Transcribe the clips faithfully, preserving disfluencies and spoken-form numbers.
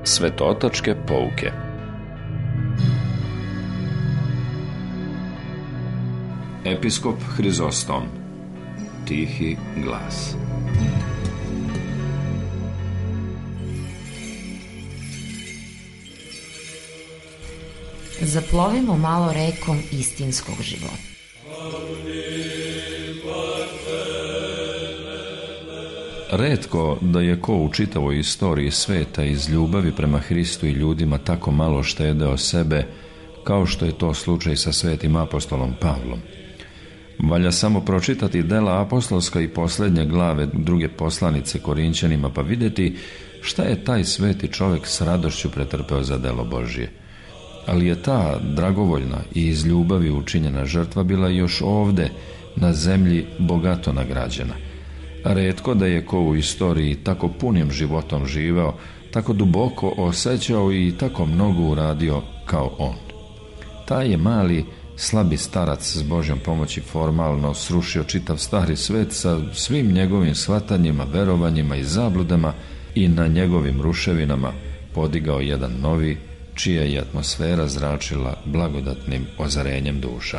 Svetotačke pouke. Episkop Hrizostom. Tihi glas. Zaplovimo malo rekom istinskog života. Retko da je ko u čitavoj istoriji sveta iz ljubavi prema Hristu i ljudima tako malo štedeo sebe, kao što je to slučaj sa svetim apostolom Pavlom. Valja samo pročitati dela apostolska i posljednje glave druge poslanice Korinćanima, pa vidjeti šta je taj sveti čovjek s radošću pretrpeo za delo Božje. Ali je ta dragovoljna i iz ljubavi učinjena žrtva bila još ovde, na zemlji, bogato nagrađena. Retko da je ko u istoriji tako punim životom živeo, tako duboko osjećao i tako mnogo uradio kao on. Taj je mali, slabi starac s Božjom pomoći formalno srušio čitav stari svet sa svim njegovim shvatanjima, verovanjima i zabludama i na njegovim ruševinama podigao jedan novi, čija je atmosfera zračila blagodatnim ozarenjem duša.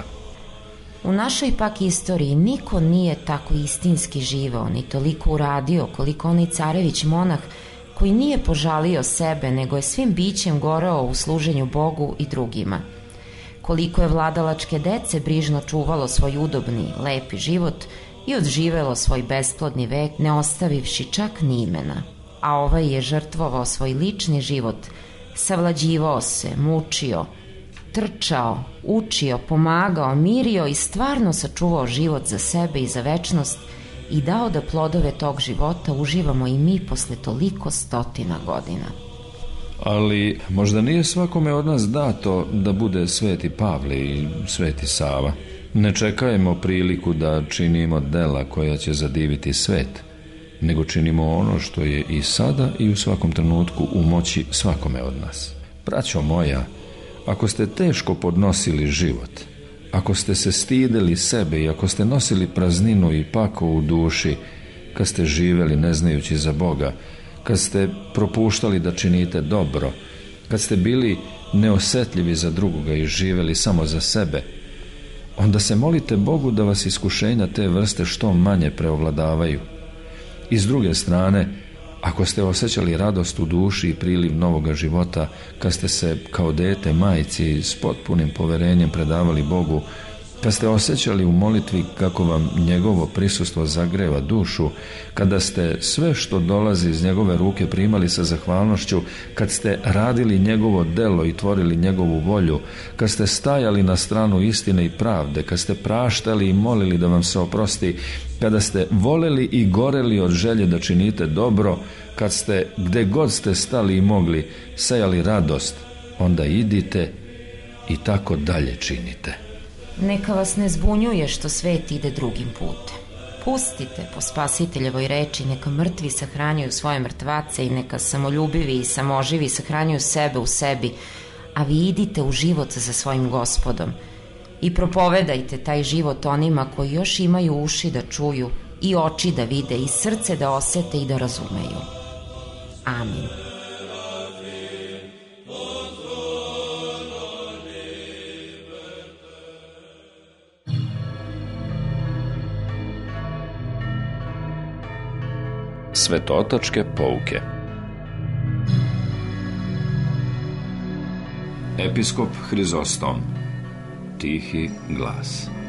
U našoj pak istoriji niko nije tako istinski živeo, ni toliko uradio koliko onaj carević monah koji nije požalio sebe, nego je svim bićem goreo u služenju Bogu i drugima. Koliko je vladalačke dece brižno čuvalo svoj udobni, lepi život i odživelo svoj besplodni vek, ne ostavivši čak ni imena. A ovaj je žrtvovao svoj lični život, savlađivao se, mučio, trčao, učio, pomagao, mirio i stvarno sačuvao život za sebe i za večnost i dao da plodove tog života uživamo i mi posle toliko stotina godina. Ali možda nije svakome od nas dato da bude sveti Pavle i sveti Sava. Ne čekajmo priliku da činimo dela koja će zadiviti svet, nego činimo ono što je i sada i u svakom trenutku u moći svakome od nas. Braćo moja, ako ste teško podnosili život, ako ste se stideli sebe i ako ste nosili prazninu i pako u duši, kad ste živeli ne znajući za Boga, kad ste propuštali da činite dobro, kad ste bili neosjetljivi za drugoga i živeli samo za sebe, onda se molite Bogu da vas iskušenja te vrste što manje preovladavaju. I s druge strane, ako ste osjećali radost u duši i priliv novoga života, kad ste se kao dete majci s potpunim poverenjem predavali Bogu, kad ste osjećali u molitvi kako vam njegovo prisustvo zagreva dušu, kada ste sve što dolazi iz njegove ruke primali sa zahvalnošću, kad ste radili njegovo delo i tvorili njegovu volju, kad ste stajali na stranu istine i pravde, kad ste praštali i molili da vam se oprosti, kada ste voleli i goreli od želje da činite dobro, kad ste, gde god ste stali i mogli, sejali radost, onda idite i tako dalje činite. Neka vas ne zbunjuje što svet ide drugim putem. Pustite po Spasiteljevoj reči, neka mrtvi sahranjuju svoje mrtvace i neka samoljubivi i samoživi sahranjuju sebe u sebi, a vi idite u život za svojim Gospodom i propovedajte taj život onima koji još imaju uši da čuju i oči da vide i srce da osete i da razumeju. Amin. Svetotačke pouke. Episkop Hrizostom. Tihi glas.